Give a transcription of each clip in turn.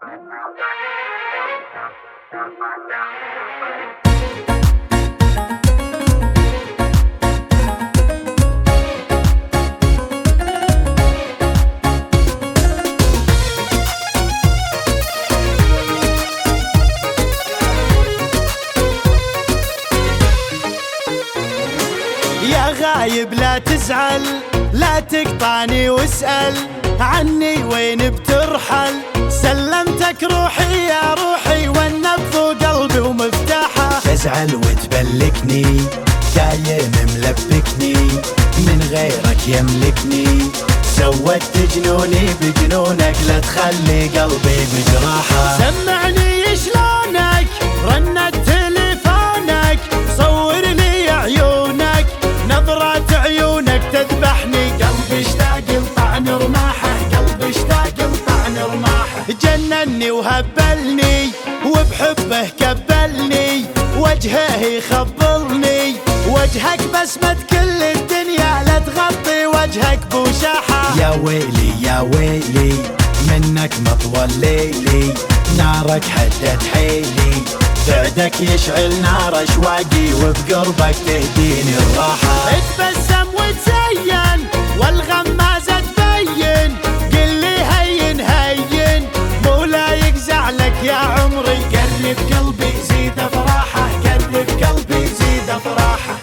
يا غايب لا تزعل، لا تقطعني واسأل عني وين بترحل. سلمتك روحي يا روحي والنبض قلبي ومفتاحه. تزعل وتبلكني دايم ملبكني، من غيرك يملكني. سودت جنوني بجنونك، لا تخلي قلبي بجراحه. سمعني شلونك رنت تليفونك، صور لي عيونك نظرات عيونك تذبحني. قلبي اشتاق لطعن رماحه، قلبي اشتاق لطعن رماحه. جنني وهبلني وبحبه كبلني، وجهه يخبلني وجهك بسمة كل الدنيا، لا تغطي وجهك بوشاحه. يا ويلي يا ويلي منك مطول ليلي، نارك حدت حيلي. بعدك يشعل نار اشواقي، وبقربك تهديني الراحه. اتبسم وتزين والغمازه تبين، قل لي هين هين مو لايق زعلك يا عمري. قرب قلبي زيد افراحه، قرب قلبي زيد افراحه.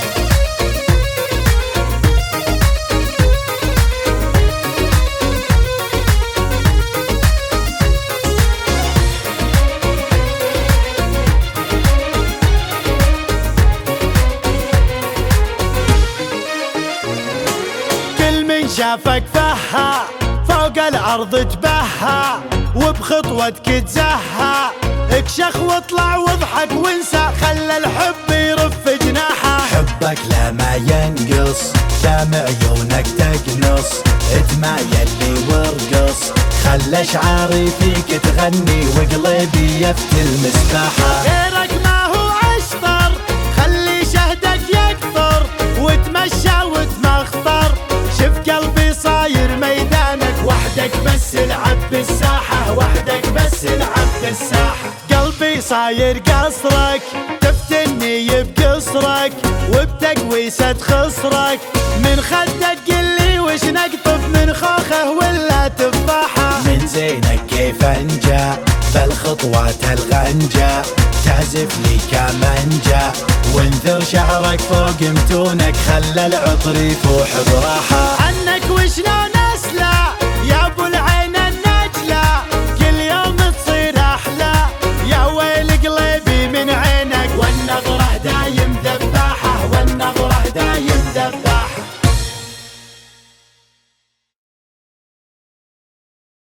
شافك فها فوق الارض تبهى، وبخطوتك تزهى. اكشخ واطلع واضحك وانسى، خلى الحب يرف جناحه. حبك لا ما ينقص، دام عيونك تقنص. اتمايل لي وارقص، خلى شعاري فيك تغني، وقلبي يفتي المسباحه. غيرك ما هو اشطر، خلي شهدك يكثر، وتمشى وتمخطر. شوف قلبي صاير ميدانك، وحدك بس العب بالساحة، وحدك بس العب بالساحة. قلبي صاير قصرك، تفتني بقصرك، وبتقويسة خصرك. من خدك قلي وش نقطف، من خوخه ولا تفاحة. من زينك كيف انجا بالخطوات الغنجة، تعزف لي كمانجا وانثر شعرك فوق متونك. خلى العطر يفوح براحه. عنك وشلون